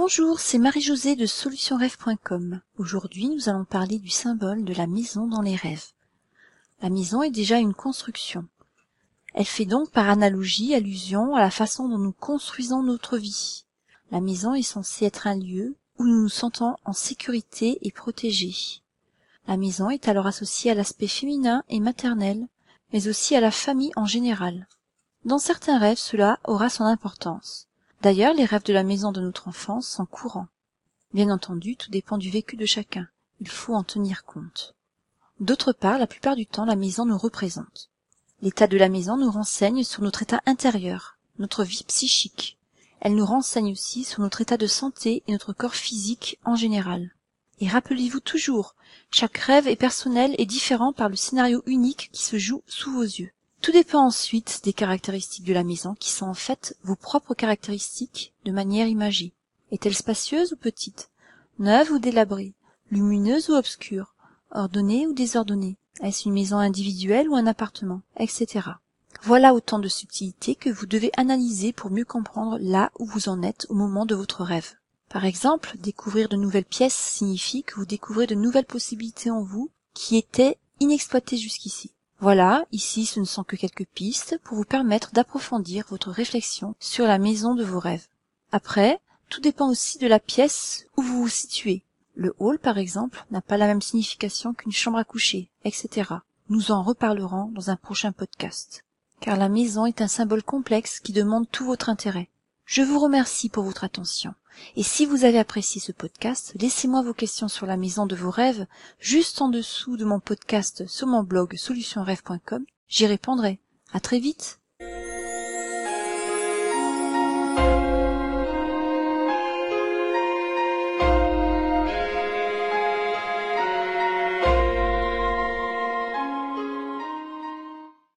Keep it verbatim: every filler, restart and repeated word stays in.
Bonjour, c'est Marie-Josée de solution rêve point com. Aujourd'hui, nous allons parler du symbole de la maison dans les rêves. La maison est déjà une construction. Elle fait donc par analogie allusion à la façon dont nous construisons notre vie. La maison est censée être un lieu où nous nous sentons en sécurité et protégés. La maison est alors associée à l'aspect féminin et maternel, mais aussi à la famille en général. Dans certains rêves, cela aura son importance. D'ailleurs, les rêves de la maison de notre enfance sont courants. Bien entendu, tout dépend du vécu de chacun. Il faut en tenir compte. D'autre part, la plupart du temps, la maison nous représente. L'état de la maison nous renseigne sur notre état intérieur, notre vie psychique. Elle nous renseigne aussi sur notre état de santé et notre corps physique en général. Et rappelez-vous toujours, chaque rêve est personnel et différent par le scénario unique qui se joue sous vos yeux. Tout dépend ensuite des caractéristiques de la maison qui sont en fait vos propres caractéristiques de manière imagée. Est-elle spacieuse ou petite? Neuve ou délabrée? Lumineuse ou obscure? Ordonnée ou désordonnée? Est-ce une maison individuelle ou un appartement? Etc. Voilà autant de subtilités que vous devez analyser pour mieux comprendre là où vous en êtes au moment de votre rêve. Par exemple, découvrir de nouvelles pièces signifie que vous découvrez de nouvelles possibilités en vous qui étaient inexploitées jusqu'ici. Voilà, ici ce ne sont que quelques pistes pour vous permettre d'approfondir votre réflexion sur la maison de vos rêves. Après, tout dépend aussi de la pièce où vous vous situez. Le hall, par exemple, n'a pas la même signification qu'une chambre à coucher, et cetera. Nous en reparlerons dans un prochain podcast. Car la maison est un symbole complexe qui demande tout votre intérêt. Je vous remercie pour votre attention. Et si vous avez apprécié ce podcast, laissez-moi vos questions sur la maison de vos rêves juste en dessous de mon podcast sur mon blog solution rêve point com. J'y répondrai. À très vite.